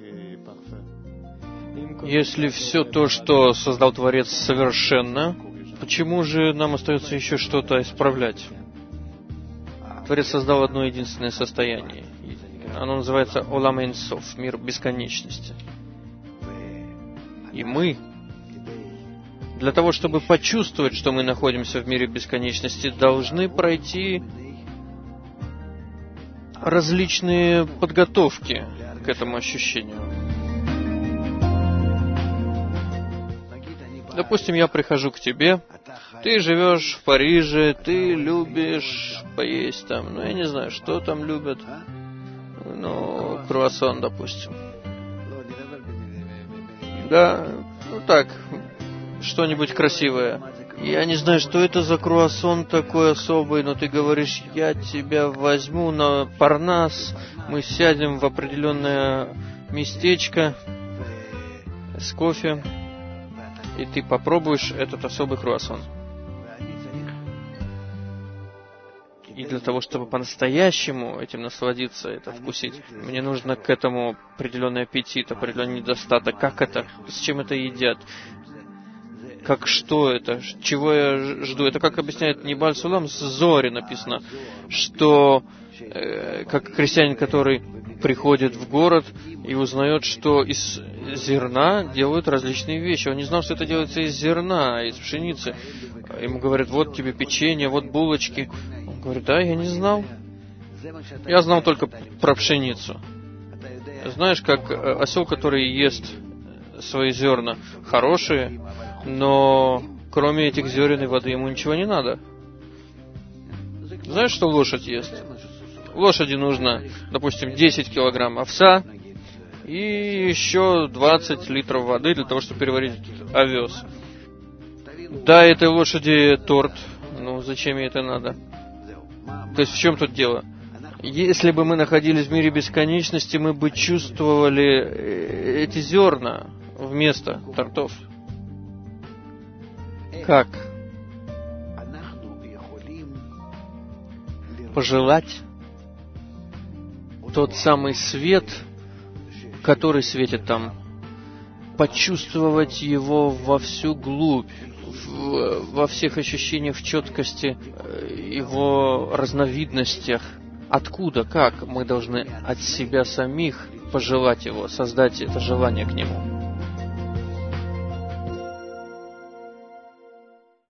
Если все то, что создал Творец, совершенно, почему же нам остается еще что-то исправлять? Творец создал одно единственное состояние. Оно называется Олам Эйн Соф, мир бесконечности. И мы, для того, чтобы почувствовать, что мы находимся в мире бесконечности, должны пройти различные подготовки к этому ощущению. Допустим, я прихожу к тебе, ты живешь в Париже, ты любишь поесть там, я не знаю, что там любят, круассан, допустим. Да, так, что-нибудь красивое. Я не знаю, что это за круассан такой особый, но ты говоришь, я тебя возьму на Парнас, мы сядем в определенное местечко с кофе, и ты попробуешь этот особый круассан. И для того, чтобы по-настоящему этим насладиться, это вкусить, мне нужно к этому определенный аппетит, определенный недостаток. Как это? С чем это едят? Как что это? Чего я жду? Это как объясняет Нибаль Сулам, с Зори написано, что как крестьянин, который приходит в город и узнает, что из зерна делают различные вещи. Он не знал, что это делается из зерна, из пшеницы. Ему говорят, вот тебе печенье, вот булочки. Он говорит, да, я не знал. Я знал только про пшеницу. Знаешь, как осел, который ест свои зерна, хорошие, но кроме этих зерен и воды ему ничего не надо. Знаешь, что лошадь ест? Лошади нужно, допустим, 10 килограмм овса и еще 20 литров воды для того, чтобы переварить овес. Да, этой лошади торт. Зачем ей это надо? То есть в чем тут дело? Если бы мы находились в мире бесконечности, мы бы чувствовали эти зерна вместо тортов. Как? Пожелать тот самый свет, который светит там, почувствовать его во всю глубь, во всех ощущениях, в четкости, его разновидностях. Откуда, как мы должны от себя самих пожелать его, создать это желание к нему.